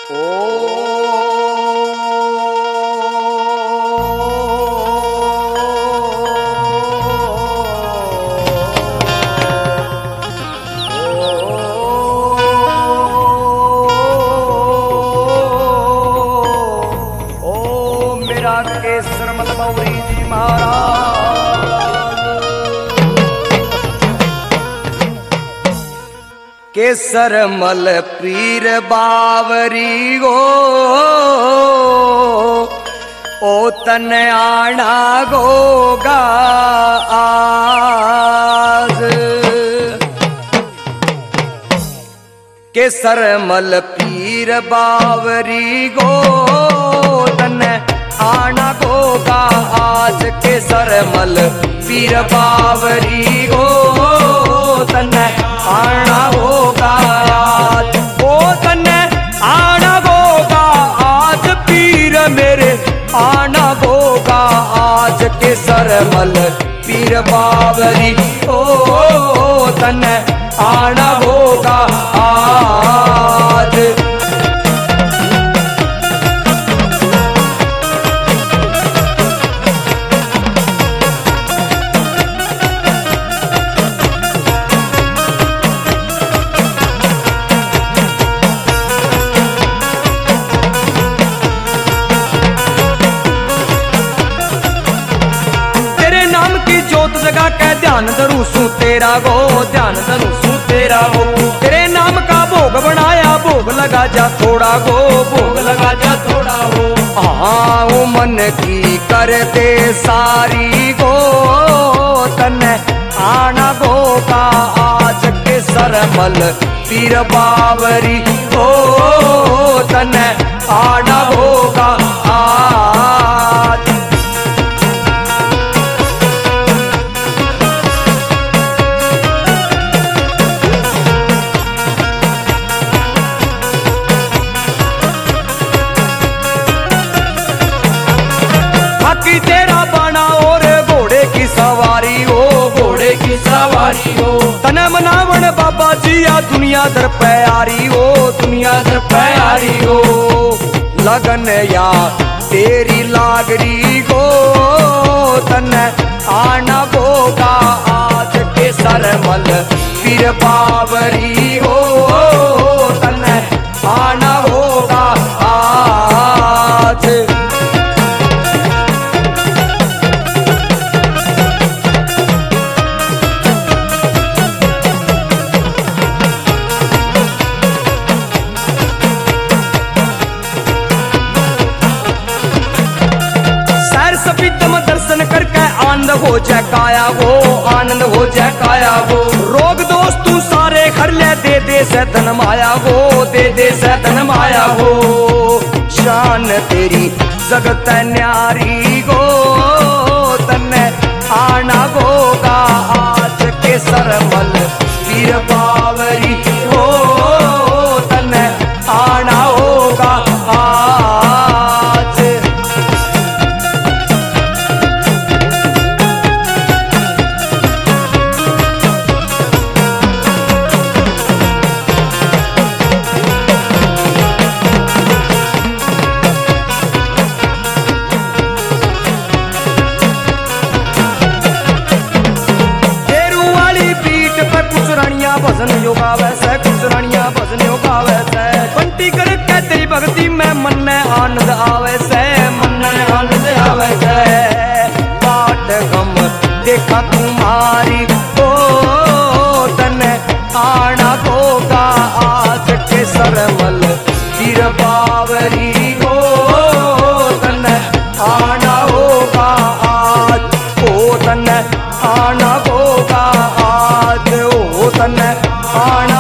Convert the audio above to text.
केसर मल पीर बावरी गो ओ तन आना गोगा आज। केसर मल पीर बावरी गो तन आना गोगा आज। केसर मल पीर बावरी गो तन आना होगा आज। ओ तने आना होगा आज पीर मेरे आना होगा आज। केसर मल पीर बावरी ओ तने आना होगा आज। जगा के ध्यान धरूं सू तेरा गो, ध्यान धरूं सू तेरा गो। तेरे नाम का भोग बनाया, भोग लगा जा थोड़ा गो, भोग लगा जा थोड़ा हो। हाँ मन की करते सारी गो तने आना गोगा आज। केसर मल पीर बावरी हो तने आना गोगा आज। बाकी तेरा बाना और घोड़े की सवारी हो, घोड़े की सवारी हो। तने मनावन बाबा जी या दुनिया दर प्यारी हो, दुनिया दर प्यारी हो। लगन या तेरी लागरी गो तने आना गोगा आज। केसर मल पीर बावरी हो तने आना होगा आज। दर्शन करके आनंद हो जाए काया वो, आनंद हो जाए काया वो। रोग दोस्त तू सारे घर ले दे दे से धन माया वो, दे दे से धन माया वो। शान तेरी जगत न्यारी गो तने आना गोगा आज। केसर मल पीर बावरी हो तने आना होगा आज। भजन योगा वैसे कुछ रानिया भजन योगा वैसे। बंटी करके तेरी भक्ति में मन में आनंद आवे से, मन में आनंद आवे से। बाट गम देखा तुम्हारी ओ तने आना गोगा आज। केसर मल पीर बावरी हो तने आना होगा आज। ओ तने आना होगा आज, ओ तने आना